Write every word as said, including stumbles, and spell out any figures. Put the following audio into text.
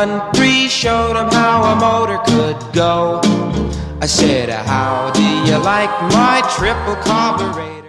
country, showed him how a motor could go. I said, how do you like my triple carburetor?